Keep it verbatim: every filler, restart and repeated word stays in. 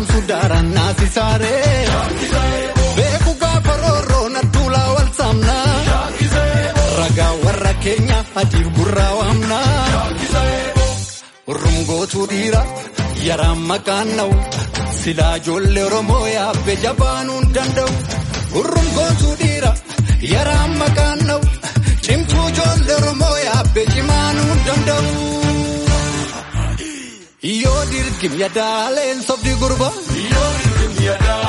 sudaran nasi sare beku gafaroro na tula wal samna raga warra Kenya adir gurra wamna urungo tudira yara makanau sila jolle oromo ya be jabanun dandau urungo tudira yara makanau chimtu jolle oromo ya be jimanun dandau yo dir kim ya dalen sob di gurba yo dir kim ya